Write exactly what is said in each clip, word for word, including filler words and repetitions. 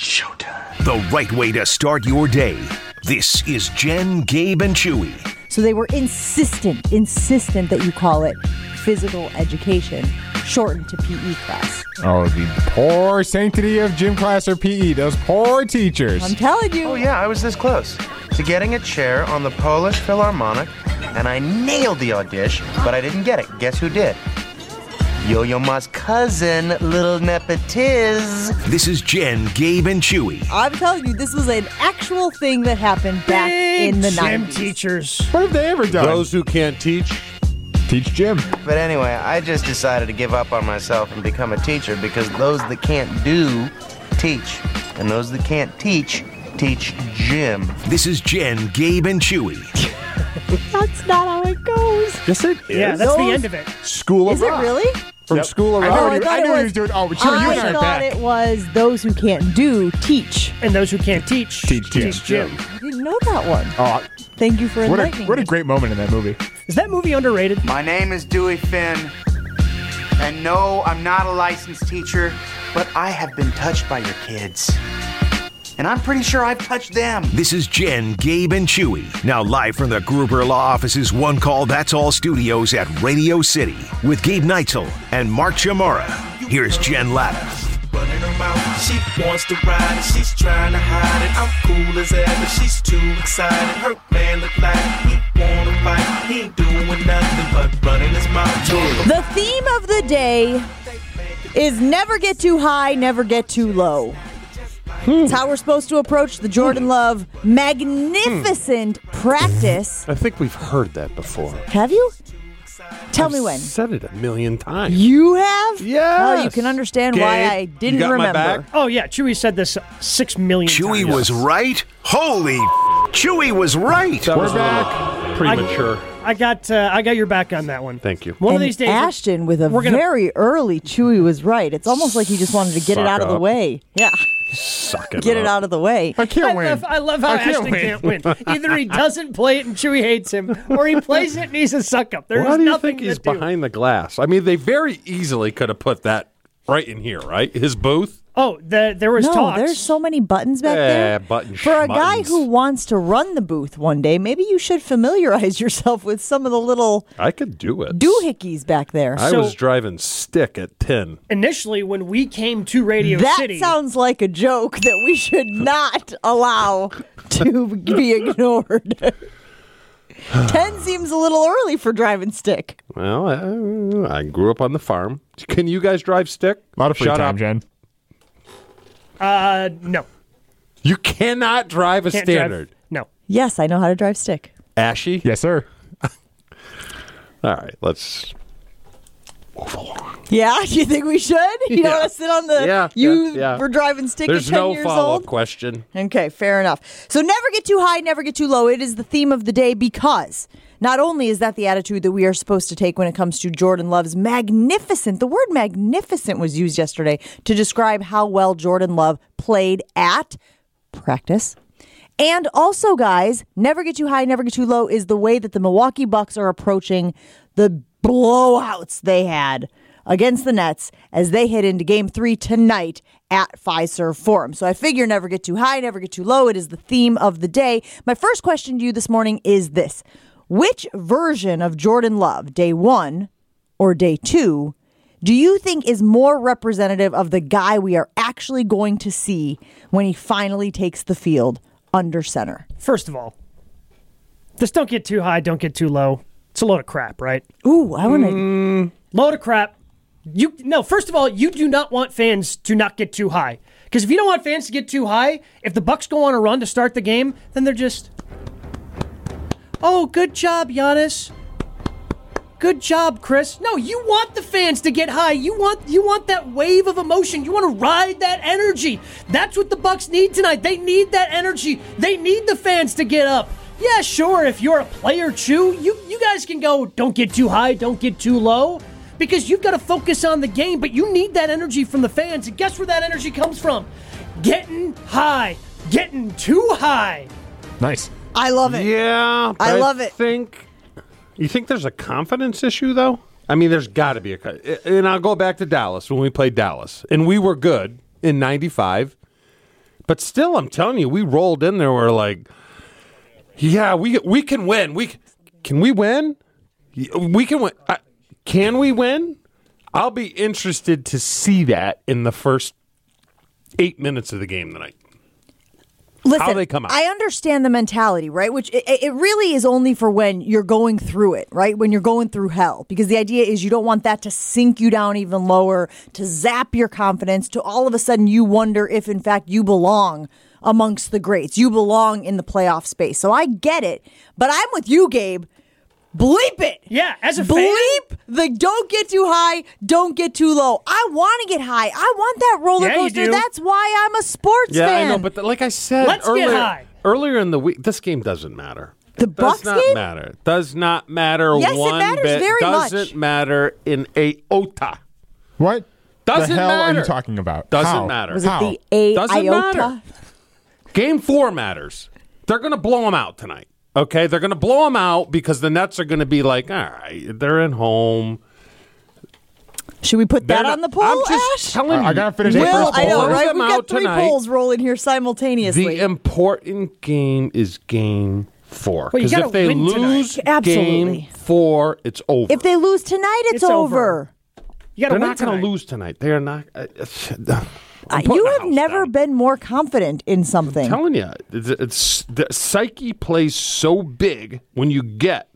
showtime. The right way to start your day. This is Jen, Gabe, and Chewy. So they were insistent, insistent that you call it physical education, shortened to P E class. Oh, the poor sanctity of gym class or P E. Those poor teachers. I'm telling you. Oh, yeah, I was this close to getting a chair on the Polish Philharmonic, and I nailed the audition, but I didn't get it. Guess who did? Yo-Yo Ma's cousin, Little Nepetiz. This is Jen, Gabe, and Chewy. I'm telling you, this was an actual thing that happened back Big in the gym nineties. teachers. What have they ever done? Those who can't teach. Teach gym. But anyway, I just decided to give up on myself and become a teacher because those that can't do, teach. And those that can't teach, teach gym. This is Jen, Gabe, and Chewy. That's not how it goes. Yes, it is. Yeah, that's the Those- end of it. School of Is it Rock. really? From Yep. School of I Rock. know Oh, what I he, thought I it knew he was- was doing. Oh, Chewy, you and I I are thought back. it was those who can't do, teach. And those who can't teach, Teach gym. gym. I didn't know that one. Oh, Thank you for what a, enlightening what a me. great moment in that movie. Is that movie underrated? My name is Dewey Finn, and no, I'm not a licensed teacher, but I have been touched by your kids. And I'm pretty sure I've touched them. This is Jen, Gabe, and Chewy. Now live from the Gruber Law Office's One Call That's All studios at Radio City with Gabe Neitzel and Mark Chamara. Here's Jen Latta. Running her mouth, she wants to ride it, she's trying to hide it. I'm cool as ever, she's too excited. Her man look like he wanna fight, he ain't doing nothing but running his mouth. The theme of the day is never get too high, never get too low. It's how we're supposed to approach the Jordan Love magnificent practice. I think we've heard that before. Have you? Tell me I've when. Said it a million times. You have? Yes. Oh, you can understand why Gabe, I you didn't got my remember. back? Oh, yeah. Chewy said this six million Chewy times. was right? Holy f- Chewy was right. That was We're a little back. premature. I got uh, I got your back on that one. Thank you. One and of these days, Ashton with a we're gonna- very early Chewy was right. It's almost like he just wanted to get it Suck out of the up. way. Yeah, Suck it get it up. out of the way. I can't I win. love, I love how I can't Ashton win. can't win. Either he doesn't play it and Chewy hates him, or he plays it and he's a suck up. There's Why do you nothing think he's to do. behind the glass? I mean, they very easily could have put that right in here, right? His booth. Oh, the, there was No, talks. there's so many buttons back Eh, there. button For a guy schmuttons. who wants to run the booth one day, maybe you should familiarize yourself with some of the little I could do it. doohickeys back there. I So- was driving stick at ten. Initially, when we came to Radio That City, sounds like a joke that we should not allow to be ignored. Ten seems a little early for driving stick. Well, I, I grew up on the farm. Can you guys drive stick? A lot of free Shut time, up. Jen. uh, no, You cannot drive a can't standard. drive. No, Yes, I know how to drive stick. Ashy? Yes, sir. All right, let's move along. Yeah, do you think we should? You don't Yeah. want to sit on the Yeah, you yeah, yeah. were driving stick There's at ten no years follow-up old? question. Okay, fair enough. So never get too high, never get too low. It is the theme of the day because not only is that the attitude that we are supposed to take when it comes to Jordan Love's magnificent, the word magnificent was used yesterday to describe how well Jordan Love played at practice. And also, guys, never get too high, never get too low is the way that the Milwaukee Bucks are approaching the blowouts they had against the Nets as they head into game three tonight at Fiserv Forum. So I figure never get too high, never get too low. It is the theme of the day. My first question to you this morning is this. Which version of Jordan Love, day one or day two, do you think is more representative of the guy we are actually going to see when he finally takes the field under center? first of all, this don't get too high, don't get too low. It's a load of crap, right? Ooh, I want to... Load of crap. You no. First of all, you do not want fans to not get too high. Because if you don't want fans to get too high, if the Bucks go on a run to start the game, then they're just, oh, good job, Giannis. Good job, Chris. No, you want the fans to get high. You want you want that wave of emotion. You want to ride that energy. That's what the Bucks need tonight. They need that energy. They need the fans to get up. Yeah, sure, if you're a player, Chew, you, you guys can go, don't get too high, don't get too low, because you've got to focus on the game, but you need that energy from the fans, and guess where that energy comes from? Getting high. Getting too high. Nice. I love it. Yeah, I but love it. Think you think there's a confidence issue though? I mean, there's got to be a. And I'll go back to Dallas when we played Dallas, and we were good in ninety-five, But still, I'm telling you, we rolled in there. We're like, yeah, we we can win. We can we win? We can win. Uh, can we win? I'll be interested to see that in the first eight minutes of the game tonight. Listen, How they come out. I understand the mentality, right? Which it, it really is only for when you're going through it, right? When you're going through hell. Because the idea is you don't want that to sink you down even lower, to zap your confidence, to all of a sudden you wonder if, in fact, you belong amongst the greats. You belong in the playoff space. So I get it. But I'm with you, Gabe. Bleep it. Yeah, as a Bleep fan. the don't get too high, don't get too low. I want to get high. I want that roller Yeah, you coaster. do. That's why I'm a sports Yeah, fan. I know, but the, like I said Let's get earlier, high. earlier in the week, this game doesn't matter. The It Bucks does not game? matter. Does not matter Yes, it one matters bit. very much. Doesn't matter in iota. What Doesn't the hell matter. are you talking about? Doesn't How? matter. Was it How? the A Doesn't iota? matter. Game four matters. They're going to blow them out tonight. Okay, they're going to blow them out because the Nets are going to be like, all right, they're at home. Should we put They're that not- on the poll, I'm just Ash? telling you. I gotta finish the Will first I know, blows right? them We've out got three tonight. polls rolling here simultaneously. The important game is game four. Well, you Because gotta if they win tonight. lose Absolutely. game four, it's over. If they lose tonight, it's, It's over. over. You got to They're win not going tonight. to lose tonight. They are not. Uh, I'm Uh, putting you the have house never down. been more confident in something. I'm telling you, it's, it's the psyche plays so big when you get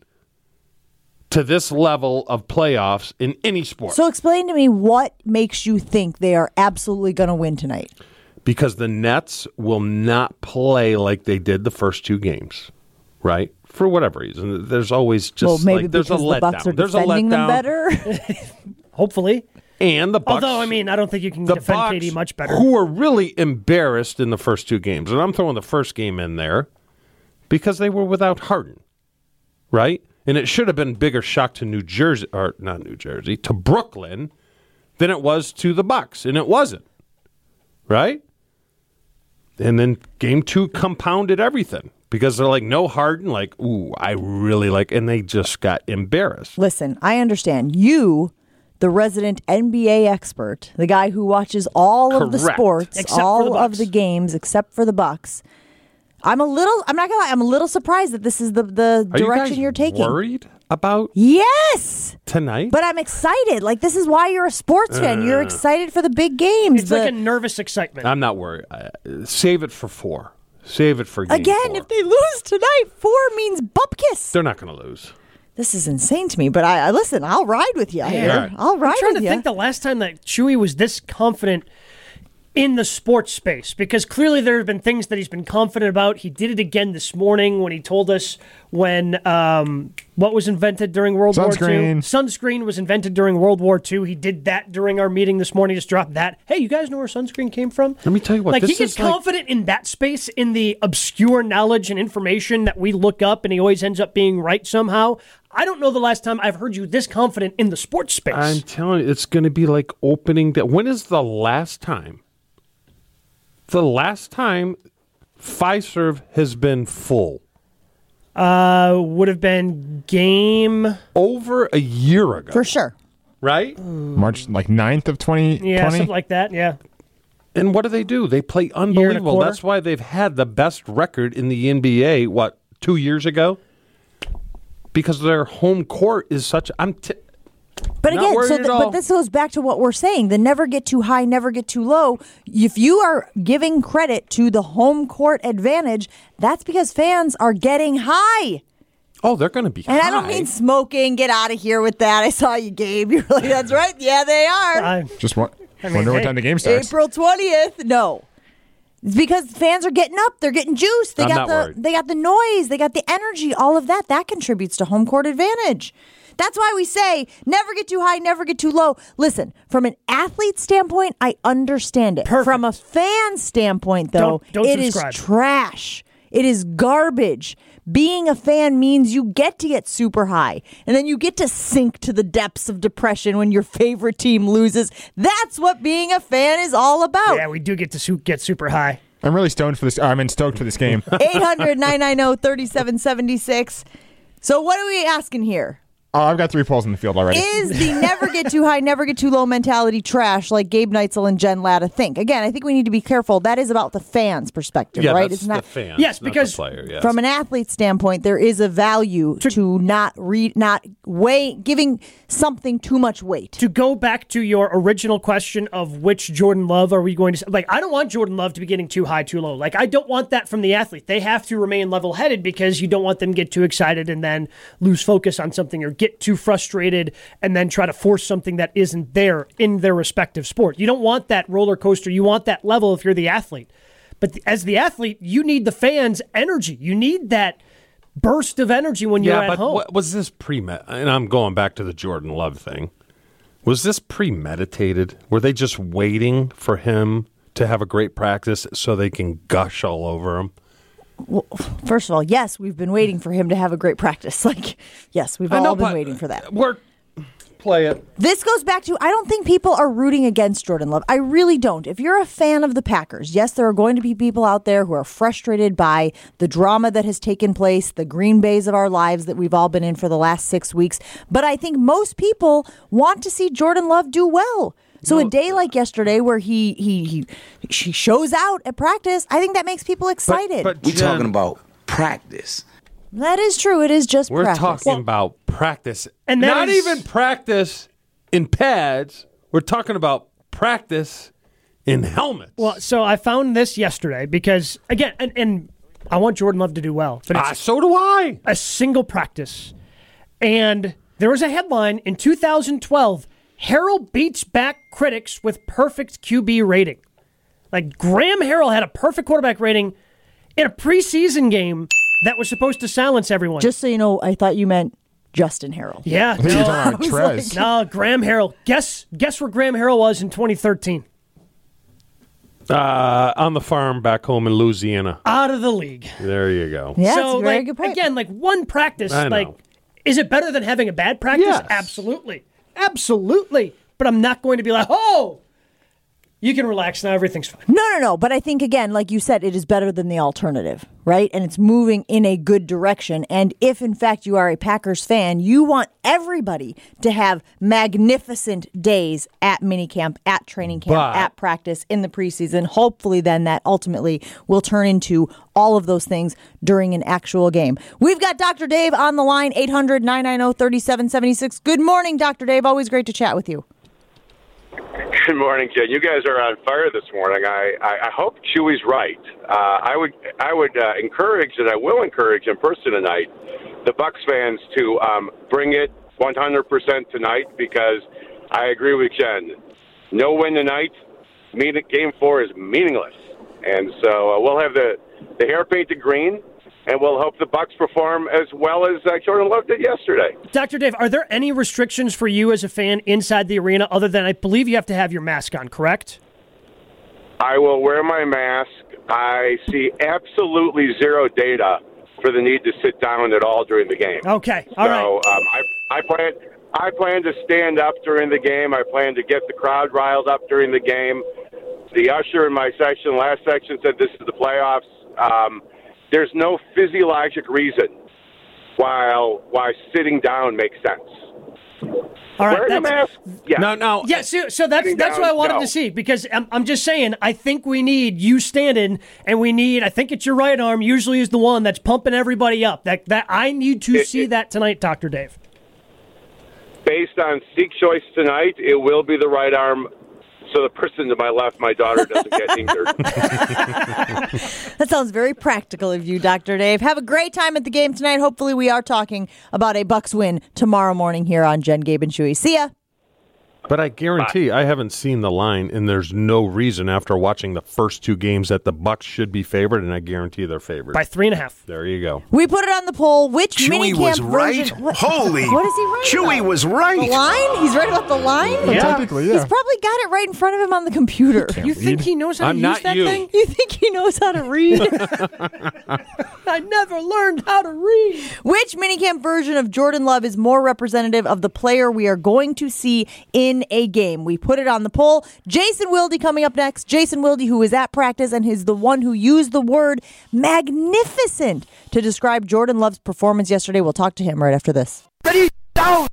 to this level of playoffs in any sport. So explain to me what makes you think they are absolutely going to win tonight. Because the Nets will not play like they did the first two games, right? For whatever reason, there's always just well, maybe like there's because a the letdown. Bucks are there's a defending them letdown. better. Hopefully. And the Bucks, Although, I mean, I don't think you can the defend Bucks, K D much better. who were really embarrassed in the first two games, and I'm throwing the first game in there because they were without Harden, right? And it should have been a bigger shock to New Jersey, or not New Jersey, to Brooklyn than it was to the Bucks, and it wasn't, right? And then game two compounded everything because they're like, no Harden, like, ooh, I really like, and they just got embarrassed. Listen, I understand. You, the resident N B A expert, the guy who watches all of the Correct. sports, Except for all the of Bucks. the games, except for the Bucks. I'm a little, I'm not going to lie, I'm a little surprised that this is the, the Are direction you guys you're taking. worried about Yes! tonight? But I'm excited. Like, this is why you're a sports fan. You're excited for the big games. It's like The- a nervous excitement. I'm not worried. Uh, save it for four. Save it for game Again, four. if they lose tonight, four means bupkis. They're not going to lose. This is insane to me, but I, I listen, I'll ride with you here. Right. I'll ride I'm trying with to you. think the last time that Chewy was this confident in the sports space, because clearly there have been things that he's been confident about. He did it again this morning when he told us when um, what was invented during World War Two. Sunscreen. Sunscreen was invented during World War Two. He did that during our meeting this morning. Just dropped that. Hey, you guys know where sunscreen came from? Let me tell you what, Like this he gets is like- confident in that space, in the obscure knowledge and information that we look up, and he always ends up being right somehow. I don't know the last time I've heard you this confident in the sports space. I'm telling you, it's going to be like opening day. When is the last time? The last time Fiserv has been full? Uh, would have been game. Over a year ago. For sure. Right? March like ninth of twenty twenty. Yeah, something like that. Yeah. And what do they do? They play and a unbelievable. quarter. That's why they've had the best record in the N B A, what, two years ago? Because their home court is such. I'm. T- But Not again, worried so at the, all. but this goes back to what we're saying: the never get too high, never get too low. If you are giving credit to the home court advantage, that's because fans are getting high. oh, they're going to be. And high. I don't mean smoking. Get out of here with that. I saw you, Gabe. You're like, that's right. Yeah, they are. I, Just wa- mean, wonder what hey, time the game starts. April twentieth. No. It's because fans are getting up, they're getting juiced. They I'm got not the worried. they got the noise, they got the energy, all of that. That contributes to home court advantage. That's why we say never get too high, never get too low. Listen, from an athlete standpoint, I understand it. Perfect. From a fan standpoint, though, Don't- don't it is subscribe. trash. It is garbage. Being a fan means you get to get super high, and then you get to sink to the depths of depression when your favorite team loses. That's what being a fan is all about. yeah, we do get to su- get super high. I'm really stoned for this. I mean, stoked for this game. eight hundred, nine nine zero, three seven seven six. So what are we asking here? Oh, I've got three polls in the field already. Is the never get too high, never get too low mentality trash like Gabe Neitzel and Jen Latta think? Again, I think we need to be careful. That is about the fans' perspective, Yeah, right? that's It's not the fans, Yes, not the because player, yes. from an athlete standpoint. There is a value to, to not read, not weigh, giving something too much weight. To go back to your original question of which Jordan Love are we going to... Like, I don't want Jordan Love to be getting too high, too low. Like, I don't want that from the athlete. They have to remain level-headed because you don't want them to get too excited and then lose focus on something or get too frustrated and then try to force something that isn't there in their respective sport. You don't want that roller coaster. You want that level if you're the athlete. But as the athlete, you need the fans' energy. You need that burst of energy when you're yeah, at but home. what, was this pre-med? And I'm going back to the Jordan Love thing. Was this premeditated? Were they just waiting for him to have a great practice so they can gush all over him? Well, first of all, yes, we've been waiting for him to have a great practice. Like, yes, we've I all know, been but waiting for that. We're play it. This goes back to, I don't think people are rooting against Jordan Love. I really don't. If you're a fan of the Packers, yes, there are going to be people out there who are frustrated by the drama that has taken place, the Green Bays of our lives that we've all been in for the last six weeks. But I think most people want to see Jordan Love do well. So a day like yesterday where he he he, he shows out at practice, I think that makes people excited. But, but We're Jen, talking about practice. That is true. It is just We're practice. talking about practice. And that not is- even practice in pads. We're talking about practice in helmets. Well, so I found this yesterday because, again, and, and I want Jordan Love to do well. But it's Ah, so do I. a single practice. And there was a headline in two thousand twelve, Harrell beats back critics with perfect Q B rating. Like, Graham Harrell had a perfect quarterback rating in a preseason game that was supposed to silence everyone. Just so you know, I thought you meant Justin Harrell. yeah. I think you're No, talking about Trez. no, Graham Harrell. Guess guess where Graham Harrell was in twenty thirteen. Uh, on the farm back home in Louisiana. Out of the league. There you go. Yeah, so, it's a very like, good point. again, like one practice, I know. like, is it better than having a bad practice? Yes. Absolutely. Absolutely. But I'm not going to be like, oh, you can relax now, everything's fine. No, no, no. But I think, again, like you said, it is better than the alternative, right? And it's moving in a good direction. And if, in fact, you are a Packers fan, you want everybody to have magnificent days at minicamp, at training camp, But- at practice, in the preseason. Hopefully, then that ultimately will turn into all of those things during an actual game. We've got Doctor Dave on the line, eight hundred, nine nine zero, three seven seven six. Good morning, Doctor Dave. Always great to chat with you. Good morning, Jen. You guys are on fire this morning. I, I, I hope Chewy's right. Uh, I would I would uh, encourage, and I will encourage in person tonight, the Bucs fans to um, bring it one hundred percent tonight because I agree with Jen. No win tonight, mean, game four is meaningless. And so uh, we'll have the, the hair painted green, and we'll hope the Bucs perform as well as uh, Jordan Love did yesterday. Doctor Dave, are there any restrictions for you as a fan inside the arena other than I believe you have to have your mask on, correct? I will wear my mask. I see absolutely zero data for the need to sit down at all during the game. Okay, all right. So um, I, I plan I plan to stand up during the game. I plan to get the crowd riled up during the game. The usher in my section, last section, said this is the playoffs. Um, there's no physiologic reason why why sitting down makes sense. All right, Wearing a that's- mask, yeah. Now, now, Yeah, so, so that's Sitting that's down, what I wanted no. to see because I'm, I'm just saying I think we need you standing and we need I think it's your right arm usually is the one that's pumping everybody up. That that I need to It- see it- that tonight, Doctor Dave. Based on Seek choice tonight, it will be the right arm. So the person to my left, my daughter, doesn't get injured. That sounds very practical of you, Doctor Dave. Have a great time at the game tonight. Hopefully we are talking about a Bucs win tomorrow morning here on Jen, Gabe, and Chewy. See ya. but I guarantee I haven't seen the line, and there's no reason after watching the first two games that the Bucs should be favored, and I guarantee they're favored. By three and a half. There you go. We put it on the poll. Which Chewy minicamp was right? version? What, Holy. What is he right Chewy about? was right. The line? He's right about the line? Yeah. Technically, yeah. He's probably got it right in front of him on the computer. You think he knows how I'm to not use that you. thing? You think he knows how to read? I never learned how to read. Which minicamp version of Jordan Love is more representative of the player we are going to see in a game? We put it on the poll. Jason Wilde coming up next. Jason Wilde, who is at practice and is the one who used the word magnificent to describe Jordan Love's performance yesterday. We'll talk to him right after this. Ready, down.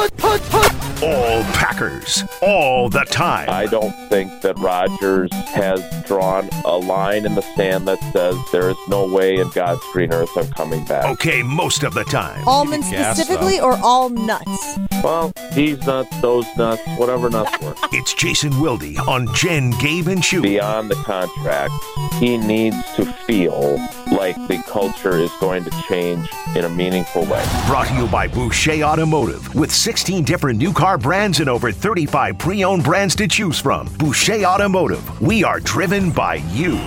All Packers, all the time. I don't think that Rodgers has drawn a line in the sand that says there is no way in God's green earth I'm coming back. Okay, most of the time. Almonds specifically or all nuts? Well, these nuts, those nuts, whatever nuts work. It's Jason Wilde on Jen, Gabe, and Chewy. Beyond the contract, he needs to feel like the culture is going to change in a meaningful way. Brought to you by Boucher Automotive. With sixteen different new car brands and over thirty-five pre-owned brands to choose from. Boucher Automotive. We are driven by you.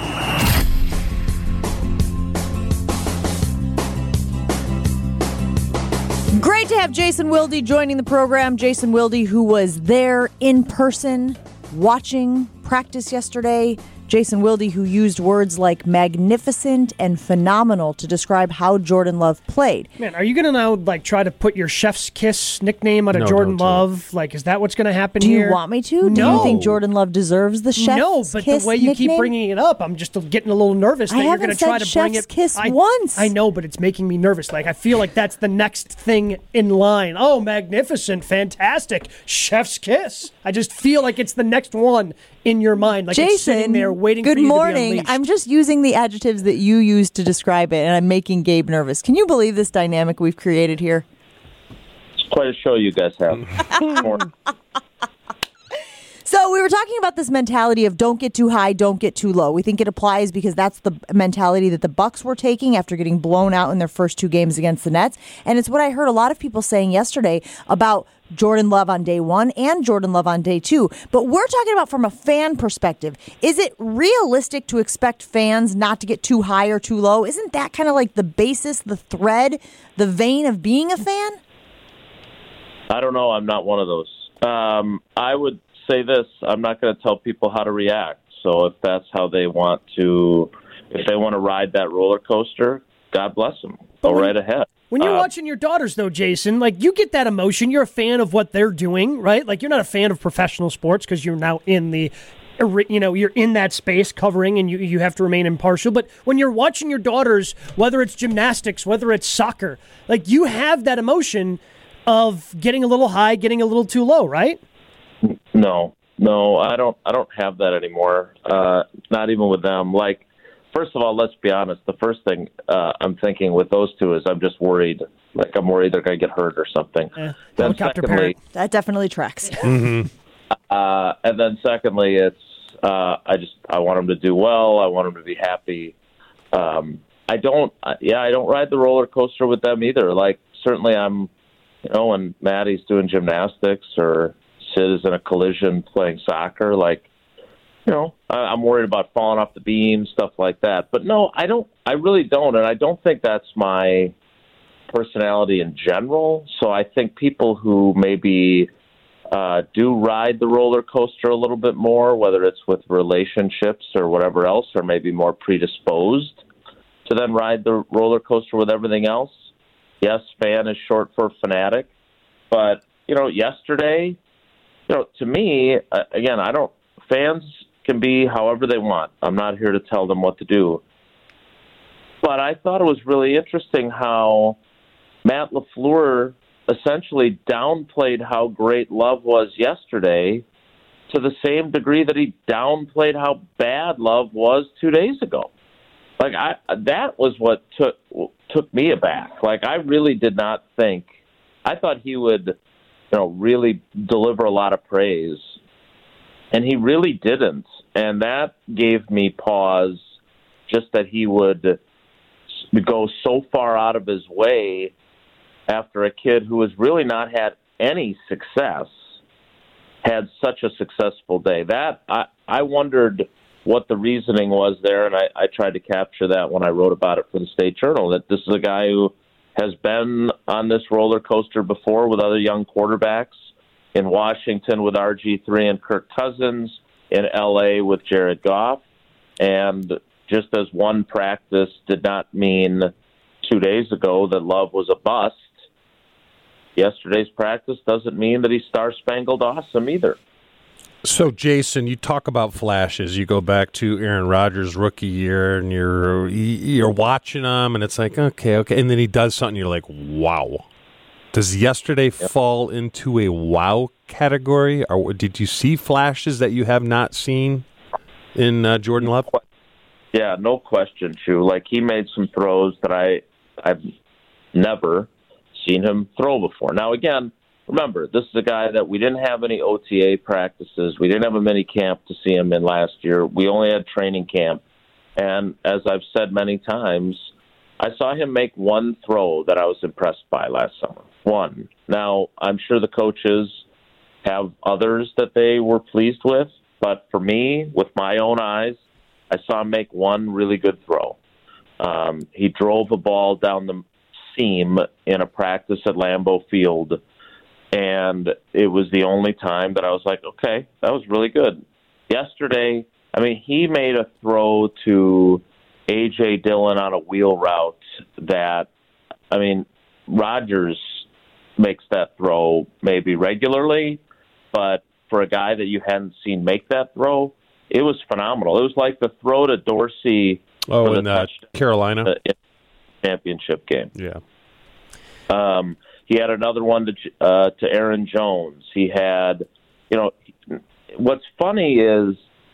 Great to have Jason Wilde joining the program. Jason Wilde, who was there in person watching practice yesterday. Jason Wilde, who used words like magnificent and phenomenal to describe how Jordan Love played. Man, are you going to now like try to put your chef's kiss nickname on a No, Jordan don't do Love? Like, is that what's going to happen Do here? you want me to? Do No. you think Jordan Love deserves the chef's No, but kiss the way you nickname? keep bringing it up, I'm just getting a little nervous I that you're haven't going to try said to bring chef's it. kiss I, once. I know, but it's making me nervous. Like, I feel like that's the next thing in line. Oh, magnificent, fantastic, chef's kiss. I just feel like it's the next one in your mind. Like it's sitting Jason, there waiting good for you morning. to be unleashed. I'm just using the adjectives that you used to describe it, and I'm making Gabe nervous. Can you believe this dynamic we've created here? It's quite a show you guys have. More. So we were talking about this mentality of don't get too high, don't get too low. We think it applies because that's the mentality that the Bucs were taking after getting blown out in their first two games against the Nets. And it's what I heard a lot of people saying yesterday about Jordan Love on day one and Jordan Love on day two. But we're talking about from a fan perspective. Is it realistic to expect fans not to get too high or too low? Isn't that kind of like the basis, the thread, the vein of being a fan? I don't know. I'm not one of those. Um, I would say this. I'm not going to tell people how to react. So if that's how they want to, if they want to ride that roller coaster, God bless them. Go right ahead. When you're Uh, watching your daughters, though, Jason, like you get that emotion. You're a fan of what they're doing, right? Like you're not a fan of professional sports because you're now in the, you know, you're in that space covering and you, you have to remain impartial. But when you're watching your daughters, whether it's gymnastics, whether it's soccer, like you have that emotion of getting a little high, getting a little too low, right? No, no, I don't. I don't have that anymore. Uh, not even with them. Like, first of all, let's be honest. The first thing uh, I'm thinking with those two is I'm just worried. Like, I'm worried they're going to get hurt or something. Eh, then helicopter secondly, parent. That definitely tracks. uh, and then secondly, it's uh, I just I want them to do well. I want them to be happy. Um, I don't. Uh, yeah, I don't ride the roller coaster with them either. Like, certainly, I'm. You know, when Maddie's doing gymnastics or Sid is in a collision playing soccer, like, you know, I, I'm worried about falling off the beam, stuff like that. But no, I don't. I really don't, and I don't think that's my personality in general. So I think people who maybe uh, do ride the roller coaster a little bit more, whether it's with relationships or whatever else, are maybe more predisposed to then ride the roller coaster with everything else. Yes, fan is short for fanatic, but, you know, yesterday, you know, to me, uh, again, I don't, fans can be however they want. I'm not here to tell them what to do. But I thought it was really interesting how Matt LaFleur essentially downplayed how great Love was yesterday to the same degree that he downplayed how bad Love was two days ago. Like, I, that was what took took me aback. Like, I really did not think, I thought he would, you know, really deliver a lot of praise. And he really didn't. And that gave me pause, just that he would go so far out of his way after a kid who has really not had any success had such a successful day. That, I, I wondered what the reasoning was there, and I, I tried to capture that when I wrote about it for the State Journal, that this is a guy who has been on this roller coaster before with other young quarterbacks, in Washington with R G three and Kirk Cousins, in L A with Jared Goff, and just as one practice did not mean two days ago that Love was a bust, yesterday's practice doesn't mean that he's star-spangled awesome either. So, Jason, you talk about flashes. You go back to Aaron Rodgers' rookie year, and you're you're watching him, and it's like, okay, okay. And then he does something, you're like, wow. Does yesterday yep. fall into a wow category? Or did you see flashes that you have not seen in uh, Jordan Love? Yeah, no question, Chew. Like, he made some throws that I, I've never seen him throw before. Now, again, remember, this is a guy that we didn't have any O T A practices. We didn't have a mini camp to see him in last year. We only had training camp. And as I've said many times, I saw him make one throw that I was impressed by last summer. One. Now, I'm sure the coaches have others that they were pleased with, but for me, with my own eyes, I saw him make one really good throw. Um, he drove a ball down the seam in a practice at Lambeau Field, and it was the only time that I was like, okay, that was really good. Yesterday, I mean, he made a throw to A J. Dillon on a wheel route that, I mean, Rodgers makes that throw maybe regularly, but for a guy that you hadn't seen make that throw, it was phenomenal. It was like the throw to Dorsey oh, for the in uh, Carolina championship game. Yeah. Um, he had another one to uh, to Aaron Jones. He had, you know, what's funny is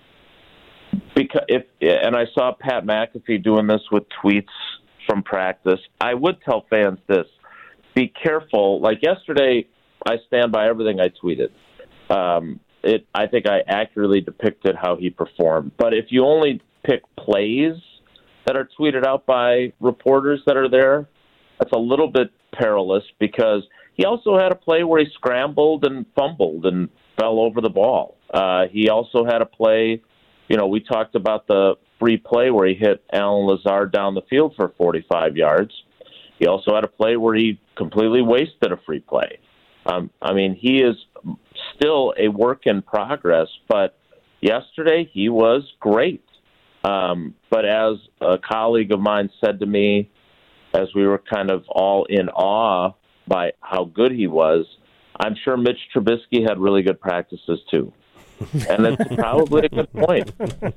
because if and I saw Pat McAfee doing this with tweets from practice. I would tell fans this: be careful. Like yesterday, I stand by everything I tweeted. Um, it, I think I accurately depicted how he performed. But if you only pick plays that are tweeted out by reporters that are there, that's a little bit perilous because he also had a play where he scrambled and fumbled and fell over the ball. Uh, he also had a play, you know, we talked about the free play where he hit Alan Lazard down the field for forty-five yards. He also had a play where he completely wasted a free play. Um, I mean, he is still a work in progress, but yesterday he was great. Um, but as a colleague of mine said to me, as we were kind of all in awe by how good he was, I'm sure Mitch Trubisky had really good practices too. And that's probably a good point.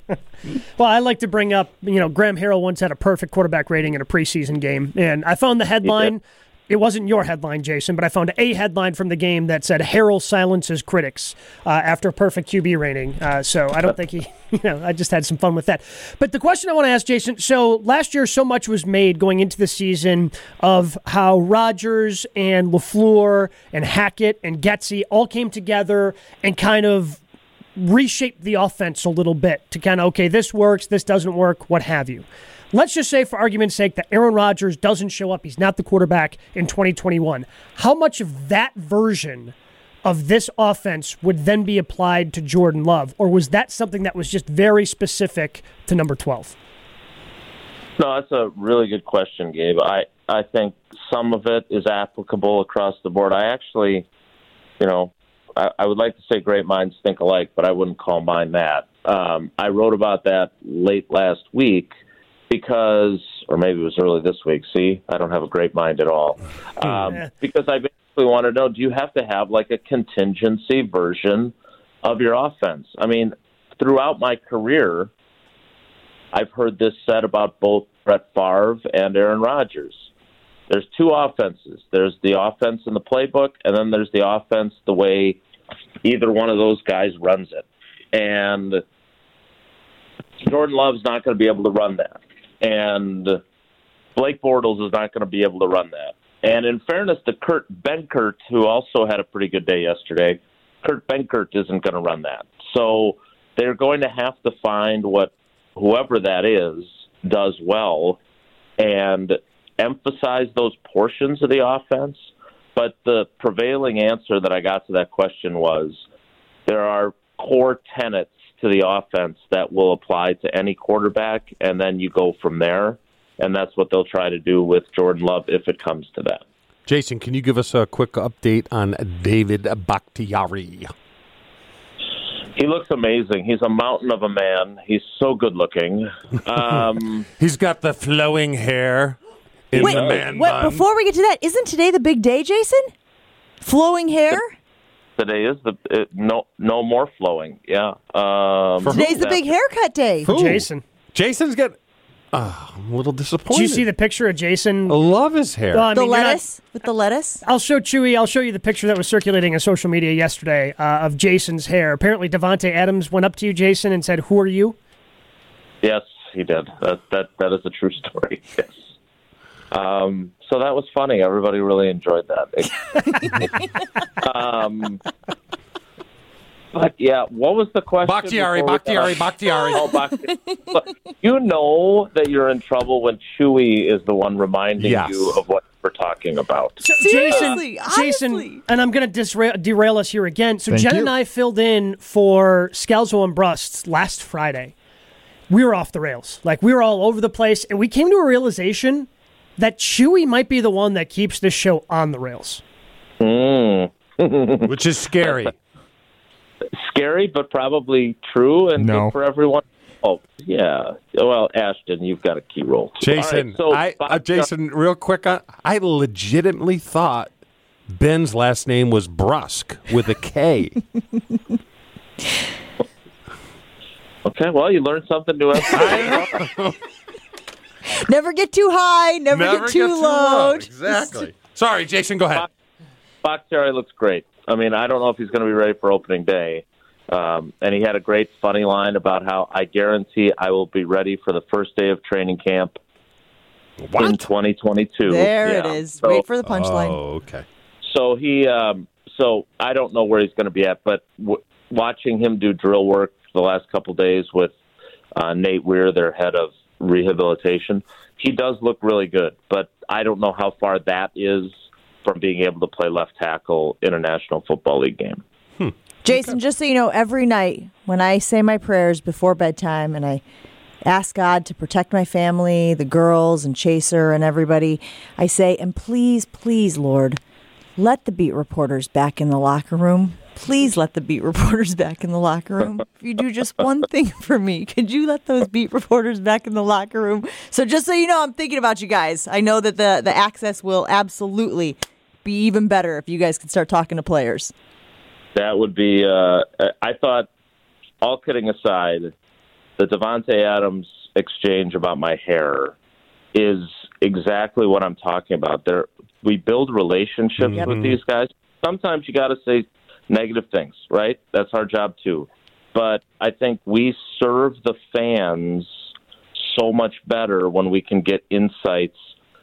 Well, I like to bring up, you know, Graham Harrell once had a perfect quarterback rating in a preseason game, and I found the headline. It wasn't your headline, Jason, but I found a headline from the game that said Harrell silences critics uh, after a perfect Q B rating. Uh, so I don't think he, you know, I just had some fun with that. But the question I want to ask, Jason, so last year so much was made going into the season of how Rodgers and LaFleur and Hackett and Getsy all came together and kind of reshaped the offense a little bit to kind of, okay, this works, this doesn't work, what have you. Let's just say, for argument's sake, that Aaron Rodgers doesn't show up. He's not the quarterback in twenty twenty-one. How much of that version of this offense would then be applied to Jordan Love? Or was that something that was just very specific to number twelve? No, that's a really good question, Gabe. I, I think some of it is applicable across the board. I actually, you know, I, I would like to say great minds think alike, but I wouldn't call mine that. Um, I wrote about that late last week. Because, or maybe it was early this week. See, I don't have a great mind at all. Um, yeah. Because I basically want to know, do you have to have like a contingency version of your offense? I mean, throughout my career, I've heard this said about both Brett Favre and Aaron Rodgers. There's two offenses. There's the offense in the playbook, and then there's the offense the way either one of those guys runs it. And Jordan Love's not going to be able to run that. And Blake Bortles is not going to be able to run that. And in fairness to Kurt Benkert, who also had a pretty good day yesterday, Kurt Benkert isn't going to run that. So they're going to have to find what whoever that is does well and emphasize those portions of the offense. But the prevailing answer that I got to that question was there are core tenets to the offense that will apply to any quarterback, and then you go from there. And that's what they'll try to do with Jordan Love if it comes to that. Jason, can you give us a quick update on David Bakhtiari? He looks amazing. He's a mountain of a man. He's so good looking. Um, He's got the flowing hair in wait, the man wait, bun. Before we get to that, isn't today the big day, Jason? Flowing hair? Today is the it, no no more flowing. Yeah. Um, Today's the big haircut day. Who? Jason. Jason's got. Oh, I'm a little disappointed. Did you see the picture of Jason? I love his hair. Well, I The mean, you're not- lettuce with the lettuce. I'll show Chewy. I'll show you the picture that was circulating on social media yesterday uh, of Jason's hair. Apparently, Devontae Adams went up to you, Jason, and said, "Who are you?" Yes, he did. That that that is a true story. Yes. Um, so that was funny. Everybody really enjoyed that. um, but yeah, what was the question? Bakhtiari, before we- Bakhtiari, Bakhtiari. Oh, Bakhtiari. Look, you know that you're in trouble when Chewy is the one reminding Yes. you of what we're talking about. So, Seriously, Jason, Jason, honestly. and I'm going to disra- derail us here again. So Thank Jen you. and I filled in for Scalzo and Brusts last Friday. We were off the rails. Like, we were all over the place, and we came to a realization that Chewy might be the one that keeps this show on the rails. Mm. Which is scary. Scary, but probably true and No. good for everyone. Oh, yeah. Well, Ashton, you've got a key role. Too. Jason, All I, right, so, uh, Jason, real quick, I, I legitimately thought Ben's last name was Brusque with a K. Okay, well, you learned something new every day. Never get too high. Never, get too low. Exactly. Sorry, Jason, go ahead. Bakhtiari looks great. I mean, I don't know if he's going to be ready for opening day. Um, and he had a great funny line about how I guarantee I will be ready for the first day of training camp What? in twenty twenty-two. There it Yeah. is. So, Wait for the punchline. Oh, okay. So he, um, so I don't know where he's going to be at, but w- watching him do drill work for the last couple of days with uh, Nate Weir, their head of rehabilitation, he does look really good. But I don't know how far that is from being able to play left tackle in a National Football League game. Jason, just so you know, every night when I say my prayers before bedtime and I ask God to protect my family, the girls and Chaser and everybody, I say, and please, please, Lord, let the beat reporters back in the locker room. Please let the beat reporters back in the locker room. If you do just one thing for me, could you let those beat reporters back in the locker room? So just so you know, I'm thinking about you guys. I know that the, the access will absolutely be even better if you guys can start talking to players. That would be, uh, I thought, all kidding aside, the Devontae Adams exchange about my hair is exactly what I'm talking about. There, we build relationships Mm-hmm. with these guys. Sometimes you got to say negative things, right? That's our job too. But I think we serve the fans so much better when we can get insights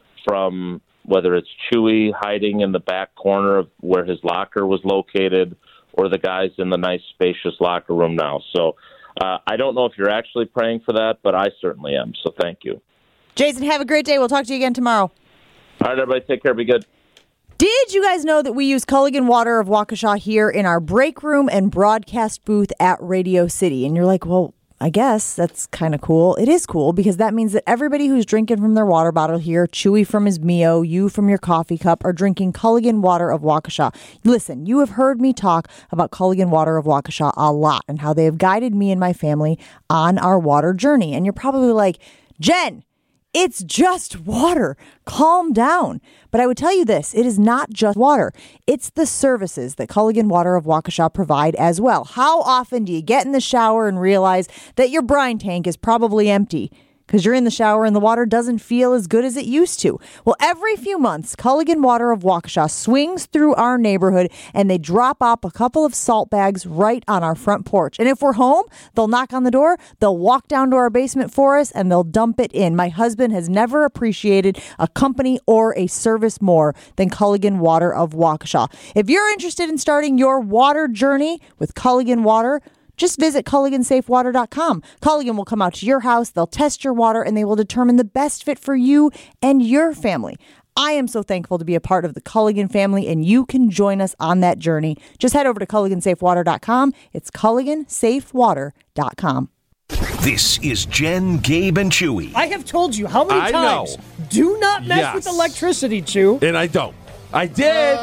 from whether it's Chewy hiding in the back corner of where his locker was located or the guys in the nice, spacious locker room now. So uh, I don't know if you're actually praying for that, but I certainly am. So thank you. Jason, have a great day. We'll talk to you again tomorrow. All right, everybody, take care. Be good. Did you guys know that we use Culligan Water of Waukesha here in our break room and broadcast booth at Radio City? And you're like, well, I guess that's kind of cool. It is cool because that means that everybody who's drinking from their water bottle here, Chewy from his Mio, you from your coffee cup, are drinking Culligan Water of Waukesha. Listen, you have heard me talk about Culligan Water of Waukesha a lot and how they have guided me and my family on our water journey. And you're probably like, Jen, it's just water. Calm down. But I would tell you this, it is not just water. It's the services that Culligan Water of Waukesha provide as well. How often do you get in the shower and realize that your brine tank is probably empty? Because you're in the shower and the water doesn't feel as good as it used to. Well, every few months, Culligan Water of Waukesha swings through our neighborhood and they drop off a couple of salt bags right on our front porch. And if we're home, they'll knock on the door, they'll walk down to our basement for us, and they'll dump it in. My husband has never appreciated a company or a service more than Culligan Water of Waukesha. If you're interested in starting your water journey with Culligan Water, just visit Culligan Safe Water dot com. Culligan will come out to your house, they'll test your water, and they will determine the best fit for you and your family. I am so thankful to be a part of the Culligan family, and you can join us on that journey. Just head over to Culligan Safe Water dot com. It's Culligan Safe Water dot com. This is Jen, Gabe, and Chewy. I have told you how many I times. know. Do not mess Yes. with electricity, Chew. And I don't. I did.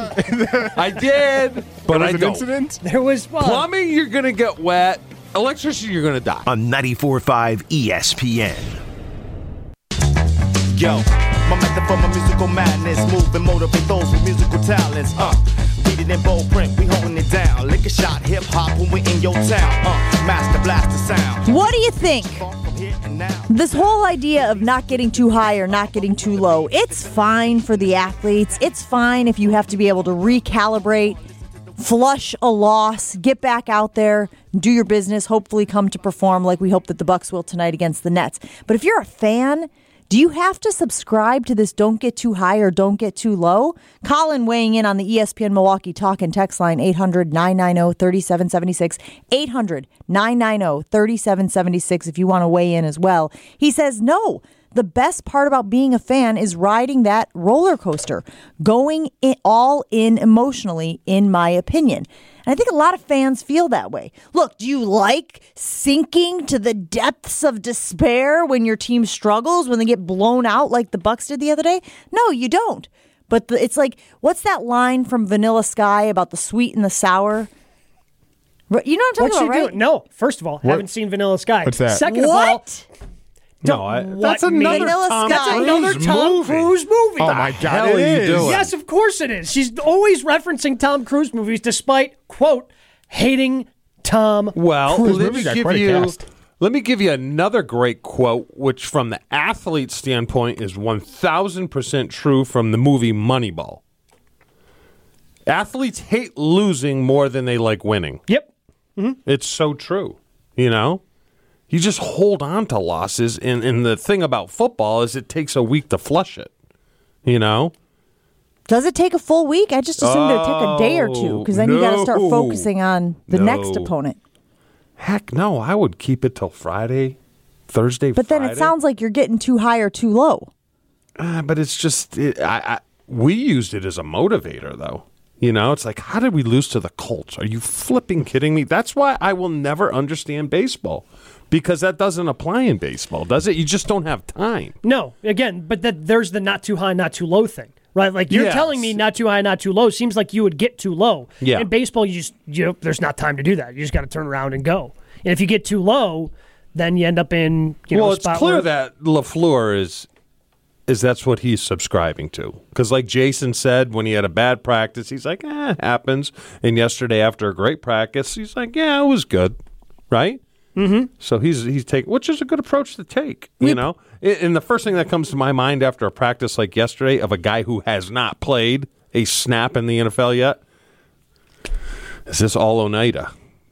I did. But There was I an don't. incident? There was one. Plumbing, you're going to get wet. Electricity, you're going to die. On ninety-four point five E S P N. Yo, my method for my musical madness, move and motivate those with musical talents. Uh, read illustrated in bold print. We holding it down. Lick a shot, hip hop when we in your town. Uh, master blaster sound. What do you think? This whole idea of not getting too high or not getting too low, it's fine for the athletes. It's fine if you have to be able to recalibrate, flush a loss, get back out there, do your business, hopefully come to perform like we hope that the Bucks will tonight against the Nets. But if you're a fan, do you have to subscribe to this don't get too high or don't get too low? Colin weighing in on the E S P N Milwaukee talk and text line eight hundred nine nine zero three seven seven six, eight hundred nine nine zero three seven seven six if you want to weigh in as well. He says, no, the best part about being a fan is riding that roller coaster, going in, all in emotionally, in my opinion. And I think a lot of fans feel that way. Look, do you like sinking to the depths of despair when your team struggles, when they get blown out like the Bucks did the other day? No, you don't. But the, it's like, what's that line from Vanilla Sky about the sweet and the sour? You know what I'm talking What's about, she right? doing? No, first of all, What? haven't seen Vanilla Sky. What's that? Second What? of all, No, I, What that's mean? another Vanilla Tom Sky. that's Cruise another Tom movie. Cruise movie. Oh my God! hell It are you is. doing? Yes, of course it is. She's always referencing Tom Cruise movies, despite quote hating Tom. Well, Cruise let movie me got give quite a you cast. let me give you another great quote, which from the athlete standpoint is one thousand percent true from the movie Moneyball. Athletes hate losing more than they like winning. Yep. It's so true. You know, you just hold on to losses, and, and the thing about football is it takes a week to flush it. You know. Does it take a full week? I just assumed it would take a day or two, because then you got to start no. focusing on the No. next opponent. Heck no, I would keep it till Friday, Thursday, But then Friday. it sounds like you're getting too high or too low. Uh, but it's just, it, I, I, we used it as a motivator, though. You know, it's like, how did we lose to the Colts? Are you flipping kidding me? That's why I will never understand baseball, because that doesn't apply in baseball, does it? You just don't have time. No, again, but that there's the not too high, not too low thing, right? Like you're Yes. telling me not too high, not too low. Seems like you would get too low. Yeah. In baseball, you just you know, there's not time to do that. You just got to turn around and go. And if you get too low, then you end up in you know well, a it's spot clear where, that LaFleur is is that's what he's subscribing to. Because like Jason said, when he had a bad practice, he's like, eh, it happens. And yesterday, after a great practice, he's like, yeah, it was good, right? Mm-hmm. So he's he's taking, which is a good approach to take, you know? And the first thing that comes to my mind after a practice like yesterday of a guy who has not played a snap in the N F L yet, is this all Oneida?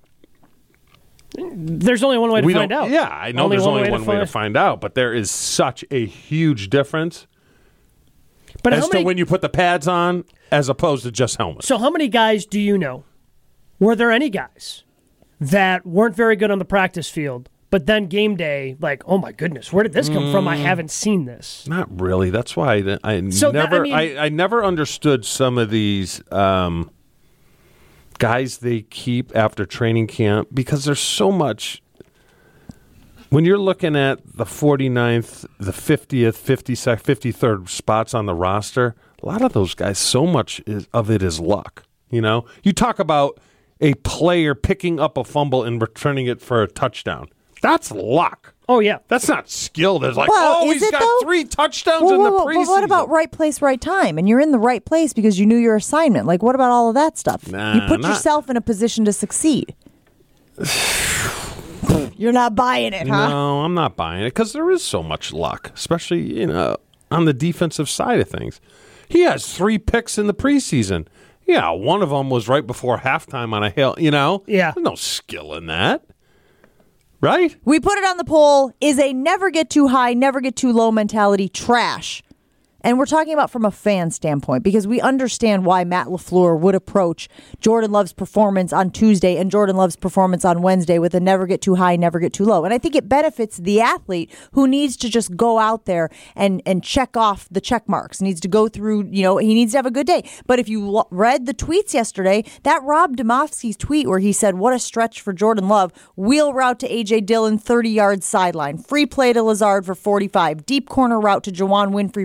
there's only one way to We find don't- out. Yeah, I know there's only one way to find. find out, but there is such a huge difference But as how many? to when you put the pads on as opposed to just helmets. So how many guys do you know? Were there any guys that weren't very good on the practice field, but then game day, like, oh my goodness, where did this come from? I Mm. haven't seen this. Not really. That's why I, I So that- I never mean- I, I never understood some of these um, guys they keep after training camp, because there's so much. When you're looking at the forty-ninth, the fiftieth, fifty-second, fifty-third spots on the roster, a lot of those guys, so much is, of it is luck. You know, you talk about a player picking up a fumble and returning it for a touchdown. That's luck. Oh yeah, That's not skill. There's like, Well, oh, is he's it, got though? three touchdowns Well, in the well, preseason. well, but what about right place, right time? And you're in the right place because you knew your assignment. Like, what about all of that stuff? Nah, you put not- yourself in a position to succeed. You're not buying it, huh? No, I'm not buying it because there is so much luck, especially you know on the defensive side of things. He has three picks in the preseason. Yeah, one of them was right before halftime on a hill. You know, Yeah. there's no skill in that, right? We put it on the poll. Is a never get too high, never get too low mentality trash? And we're talking about from a fan standpoint, because we understand why Matt LaFleur would approach Jordan Love's performance on Tuesday and Jordan Love's performance on Wednesday with a never get too high, never get too low. And I think it benefits the athlete who needs to just go out there and, and check off the check marks, needs to go through, you know, he needs to have a good day. But if you lo- read the tweets yesterday, that Rob Domofsky's tweet where he said, what a stretch for Jordan Love, wheel route to A J Dillon, thirty yards sideline, free play to Lazard for forty-five, deep corner route to Juwan Winfrey for thirty,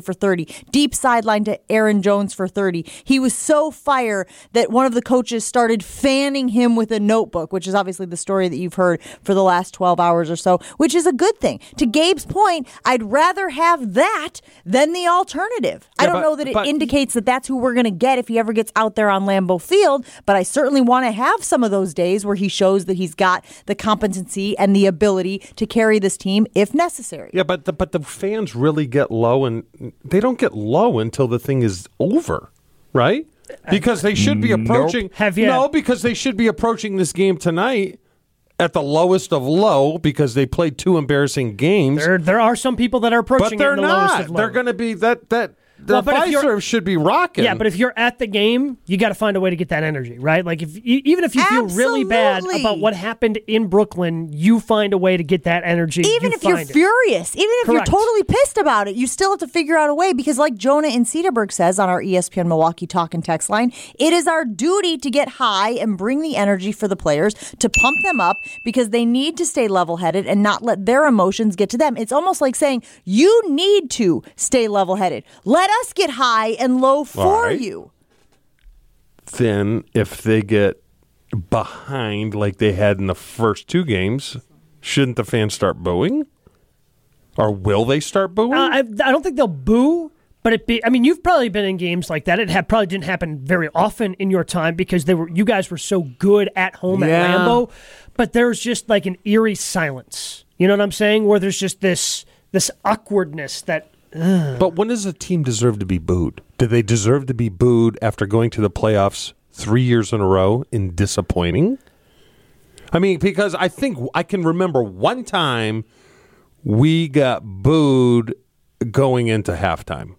thirty. Deep sideline to Aaron Jones for thirty. He was so fire that one of the coaches started fanning him with a notebook, which is obviously the story that you've heard for the last twelve hours or so, which is a good thing. To Gabe's point, I'd rather have that than the alternative. I Yeah, don't but- know that it but- indicates that that's who we're going to get if he ever gets out there on Lambeau Field, but I certainly want to have some of those days where he shows that he's got the competency and the ability to carry this team if necessary. Yeah, but the, but the fans really get low, and they don't get low until the thing is over, right? Because they should be approaching. Have you- No, because they should be approaching this game tonight at the lowest of low because they played two embarrassing games. There, there are some people that are approaching but they're it in the lowest not. of low. They're going to be that that. The Well, but if you're- Fiserv should be rocking. Yeah, but if you're at the game, you got to find a way to get that energy, right? Like if you, even if you feel really bad Absolutely. about what happened in Brooklyn, you find a way to get that energy. Even you if you're find it. furious, even if Correct. you're totally pissed about it, you still have to figure out a way because, like Jonah in Cedarburg says on our E S P N Milwaukee Talk and Text line, it is our duty to get high and bring the energy for the players to pump them up because they need to stay level headed and not let their emotions get to them. It's almost like saying, you need to stay level headed. Let us get high and low for right. you. then if they get behind like they had in the first two games, shouldn't the fans start booing? Or will they start booing? Uh, I, I don't think they'll boo, but it be. I mean, you've probably been in games like that. It had, probably didn't happen very often in your time because they were. You guys were so good at home Yeah. at Lambeau, but there's just like an eerie silence. You know what I'm saying? Where there's just this this awkwardness that. But when does a team deserve to be booed? Do they deserve to be booed after going to the playoffs three years in a row in disappointing? I mean, because I think I can remember one time we got booed going into halftime.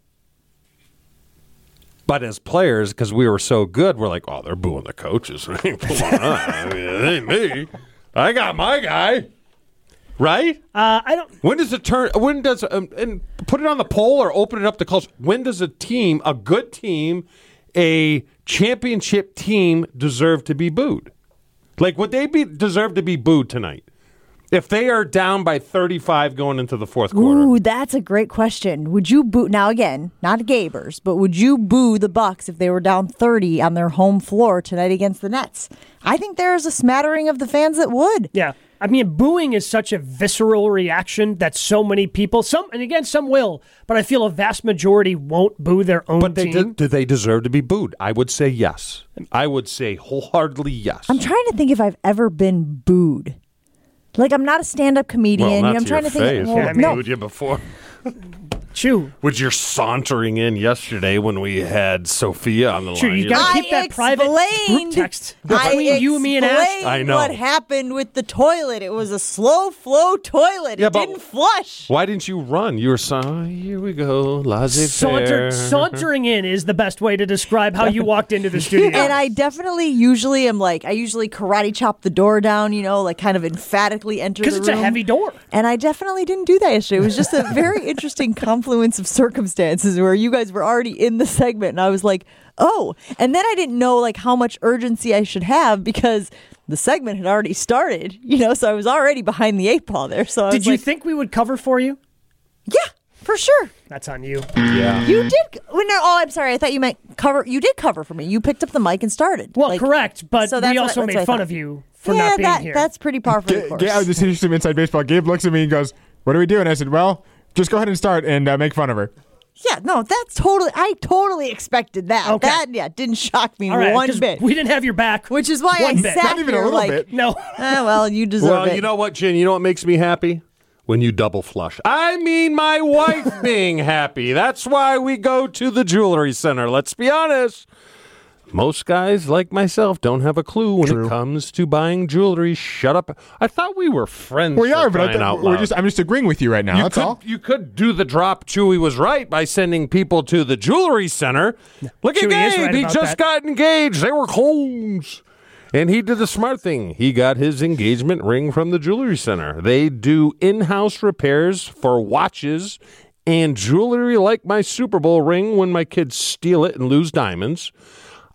But as players, because we were so good, we're like, oh, they're booing the coaches. Come on, I mean, it ain't me. I got my guy. Right? Uh, I don't. When does it turn? When does um, and put it on the poll or open it up to culture? When does a team, a good team, a championship team, deserve to be booed? Like, would they be deserve to be booed tonight if they are down by thirty-five going into the fourth quarter? Ooh, that's a great question. Would you boo now again, not Gabers, but would you boo the Bucks if they were down thirty on their home floor tonight against the Nets? I think there's a smattering of the fans that would. Yeah. I mean, booing is such a visceral reaction that so many people, some, and again, some will, but I feel a vast majority won't boo their own But they team. did, do they deserve to be booed? I would say yes. I would say wholeheartedly yes. I'm trying to think if I've ever been booed. Like, I'm not a stand-up comedian. well, not I'm to trying your to think. face. Well, I no. booed you before. Chew. With your sauntering in yesterday when we had Sophia on the Sure, line. you got to I keep that private group explained- text I between you, me, and Ash. explained I know. what happened with the toilet. It was a slow flow toilet. Yeah, it but- didn't flush. Why didn't you run? You were so, here we go, Saunter, laissez-faire. sauntering in is the best way to describe how you walked into the studio. And I definitely usually am like, I usually karate chop the door down, you know, like kind of emphatically enter the Because room. it's a heavy door. And I definitely didn't do that yesterday. It was just a very interesting confluence of circumstances where you guys were already in the segment. And I was like, oh. And then I didn't know like how much urgency I should have because the segment had already started, you know, so I was already behind the eight ball there. So I Did was you like, think we would cover for you? yeah, for sure. That's on you. Yeah. You did. Well, no, oh, I'm sorry. I thought you meant cover. You did cover for me. You picked up the mic and started. Well, Like, correct, but so that's we what- also that's made what I fun thought. of you for yeah, not being that, here. that's pretty par for the G- course. Yeah, this is some inside baseball. Gabe looks at me and goes, "What are we doing?" I said, "Well, just go ahead and start and uh, make fun of her." Yeah, no, that's totally. I totally expected that. Okay. That yeah didn't shock me All right, one 'cause bit. we didn't have your back. Which is why one I bit. sat Not even a here little like, bit. No. ah, well, you deserve Well, it. you know what, Jen? You know what makes me happy? When you double flush. I mean my wife being happy. That's why we go to the jewelry center. Let's be honest. Most guys, like myself, don't have a clue when True. it comes to buying jewelry. Shut up. I thought we were friends. We for are, but I crying th- out we're loud. just, I'm just agreeing with you right now. You That's could, all. you could do the drop. Chewy was right by sending people to the jewelry center. Look Chewy at is Gabe. right he about just that. got engaged. They were clones. And he did the smart thing. He got his engagement ring from the jewelry center. They do in-house repairs for watches and jewelry like my Super Bowl ring when my kids steal it and lose diamonds.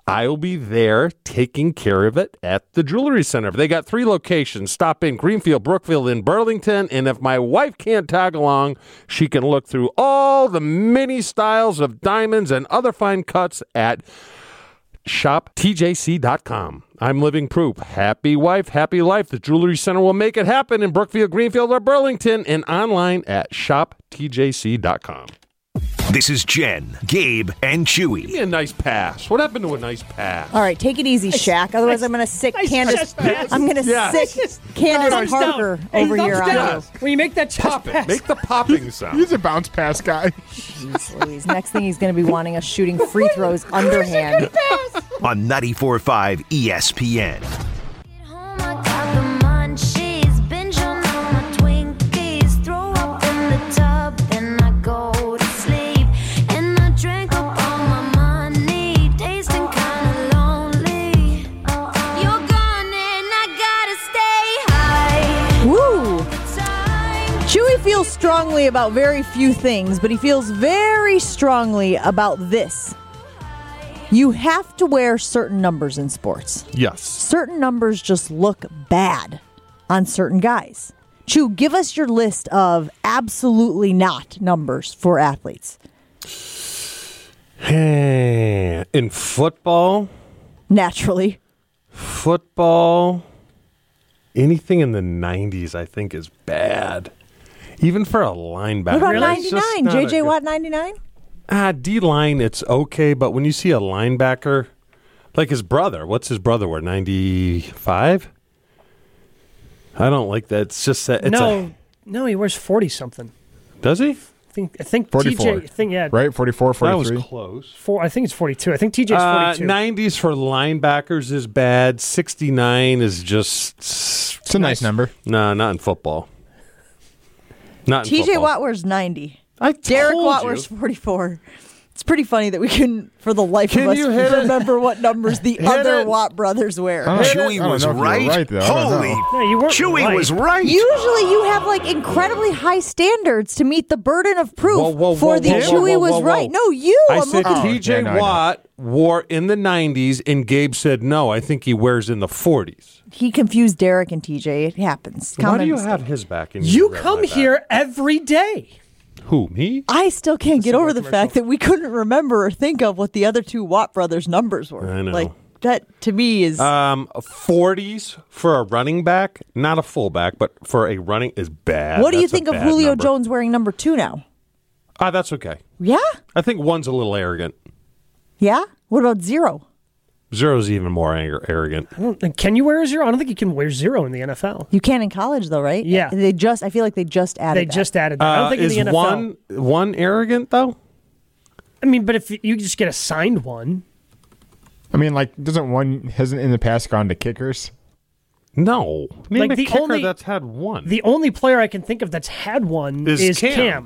I'll be there taking care of it at the Jewelry Center. They got three locations. Stop in Greenfield, Brookfield, and Burlington. And if my wife can't tag along, she can look through all the many styles of diamonds and other fine cuts at shop T J C dot com. I'm living proof. Happy wife, happy life. The Jewelry Center will make it happen in Brookfield, Greenfield, or Burlington, and online at shop T J C dot com. This is Jen, Gabe, and Chewy. Give me a nice pass. What happened to a nice pass? All right, take it easy, Shaq. Otherwise, I'm going to sick nice Candace. chest pass. I'm going to Yes. sick Candace Thumbs Parker down. over Hey, here thumbs on down. you. When you make that chest Pop it. pass. Make the popping sound. He's a bounce pass guy. Jeez Louise. Next thing he's going to be wanting us shooting free throws underhand. On ninety-four point five E S P N. Feels strongly about very few things, but he feels very strongly about this. You have to wear certain numbers in sports. Yes. Certain numbers just look bad on certain guys. Chew, give us your list of absolutely not numbers for athletes. In football? Naturally. Football, anything in the nineties I think is bad. Even for a linebacker. What about Really? It's just ninety-nine? not J a J good- Watt ninety-nine? Ah, D-line, it's okay, but when you see a linebacker, like his brother, what's his brother wear, ninety-five? I don't like that. It's just that. It's no, a, no, he wears forty-something. does he? I think, I think forty-four. T J, I think, yeah. Right? forty-four, That was forty-three. close. Four, I think it's forty-two. I think T J's Uh, forty-two. nineties for linebackers is bad. sixty-nine is just... It's a nice number. No, not in football. Not in T J football. Watt wears ninety. I Derek told Watt you. wears forty-four. It's pretty funny that we can, for the life Can of us, you hit it? remember what numbers the Hit other it? Watt brothers wear. I don't- Chewy I don't was know if you were right. right, though. I don't Holy, know. No, you weren't Chewy right. was right. Usually you have like incredibly high standards to meet the burden of proof Whoa, whoa, for whoa, the whoa, whoa, Chewy whoa, was whoa, whoa. right. No, you. I I'm said looking- Oh, T J yeah, no, I know. Watt wore in the nineties, and Gabe said no. I think he wears in the forties. He confused Derek and T J. It happens. Why Common do you mistake. have his back? And You have come my back? here every day. Who, me? I still can't get Subway over the commercial. fact that we couldn't remember or think of what the other two Watt brothers' numbers were. I know. Like that to me is Um, forties for a running back, not a fullback, but for a running is bad. what do you That's a think of bad Julio number. Jones wearing number two now? Ah, that's okay. Yeah? I think one's a little arrogant. Yeah? What about zero? Zero's even more ar- arrogant. I don't, can you wear a zero? I don't think you can wear zero in the N F L. You can in college though, right? Yeah. They just I feel like they just added They that. just added that. I don't Uh, think is in the N F L. one one arrogant though? I mean, but if you, you just get assigned one, I mean, like, doesn't one, hasn't in the past gone to kickers? No, name Like a the kicker only- that's had one. the only player I can think of that's had one Is is, Cam. Cam.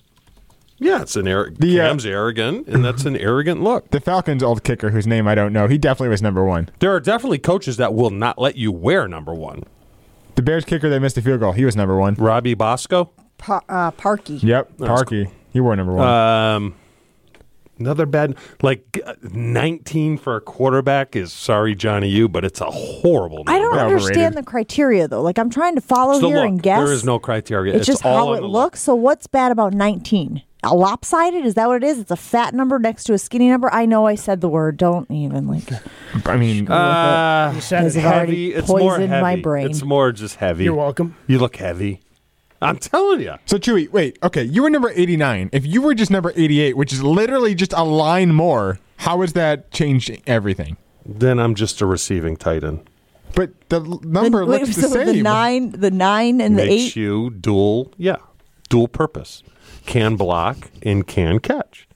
yeah, it's an arrogant. The, uh, Cam's arrogant, and that's an arrogant look. The Falcons' old kicker, whose name I don't know, he definitely was number one. There are definitely coaches that will not let you wear number one. The Bears kicker that missed the field goal, he was number one. Robbie Bosco. Pa- uh, Parkey. Yep, Parkey. He wore number one. Um, another bad, like uh, nineteen for a quarterback is sorry, Johnny U, but it's a horrible number. I don't Overrated. understand the criteria though. Like I'm trying to follow It's the here look. and guess. There is no criteria. It's, just all how on it the look. looks. So what's bad about nineteen? A lopsided? Is that what it is? It's a fat number next to a skinny number. I know I said the word. Don't even like. I mean, Uh, You said Has it. it already heavy. It's more poisoned heavy. my brain? It's more just heavy. You're welcome. You look heavy. I'm telling you. so Chewy, wait, okay, you were number eighty-nine. If you were just number eighty-eight, which is literally just a line more, how has that changed everything? Then I'm just a receiving tight end. But the l- number the, wait, looks the so same. the nine, the nine, and the Makes eight. you dual, yeah, dual purpose. Can block and can catch.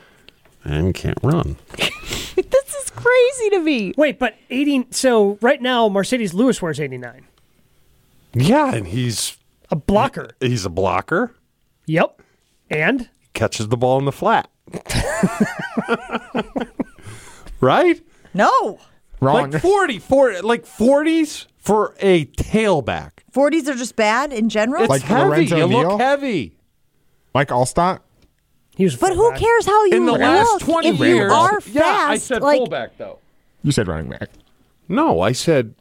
And can't run. This is crazy to me. Wait, but eighty. So right now, Mercedes Lewis wears eighty-nine. Yeah, and he's A blocker. he's a blocker. Yep. And Catches the ball in the flat. Right? No, Wrong. Like forty, forty, like forties for a tailback. forties are just bad in general. It's Like heavy. Lorenzo You Neal? look heavy. Like Allstott? he was. but who fullback. cares how you In the look last twenty if years, you are fast? yeah, I said like, fullback though. You said running back. No, I said.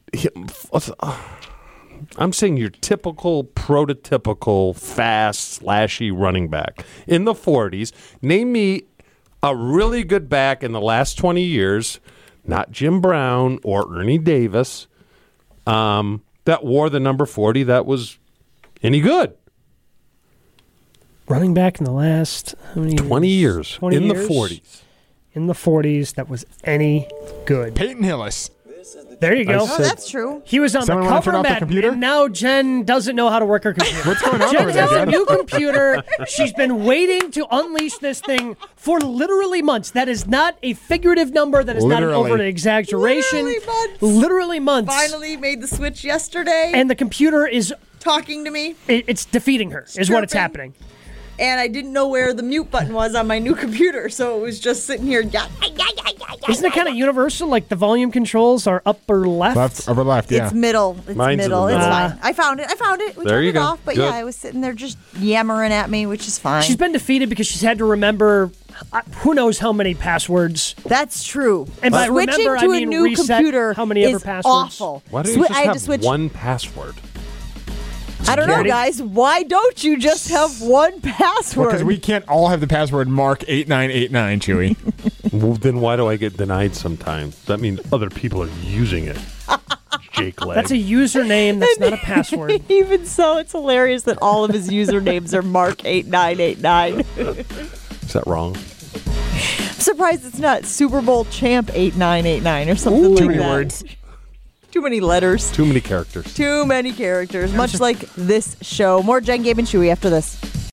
I'm saying your typical, prototypical, fast, slashy running back in the forties. Name me a really good back in the last twenty years, not Jim Brown or Ernie Davis, um, that wore the number forty that was any good. Running back in the last how many twenty years, twenty in years? the forties. In the forties, that was any good. Peyton Hillis. There you go. Oh, that's true. He was on Someone the wanna turn cover off the Madden, computer? and now Jen doesn't know how to work her computer. What's going on Jen over there, has a Jen? new computer. She's been waiting to unleash this thing for literally months. That is not a figurative number. That is Literally. not an over exaggeration. Literally months. Literally months. Finally made the switch yesterday. And the computer is talking to me. it, it's defeating her. Is what it's Chirping. happening. And I didn't know where the mute button was on my new computer, so it was just sitting here. Yeah, yeah, yeah, yeah, yeah, Isn't it kind of universal? Like the volume controls are upper left. Left, over left, yeah. It's middle. It's Mine's in the middle. It's middle. fine. I found it. I found it. We There turned you it go. off. But Good. yeah, I was sitting there just yammering at me, which is fine. She's been defeated because she's had to remember uh, who knows how many passwords. That's true. And by Switching remember, to I mean a new reset computer how many ever is passwords. awful. Why don't Swi- you just I had have to switch. one password? I don't know, Security? guys. Why don't you just have one password? Because we can't all have the password Mark eight nine eight nine, Chewy. Well, then why do I get denied sometimes? That means other people are using it. Jake Leg. That's a username. That's not a password. Even so, it's hilarious that all of his usernames are Mark eight nine eight nine. Is that wrong? I'm surprised it's not Super Bowl champ eight nine eight nine or something Ooh, like too many that. words. Too many letters. Too many characters. Too many characters. Much like this show. More Jen, Gabe, and Chewy after this.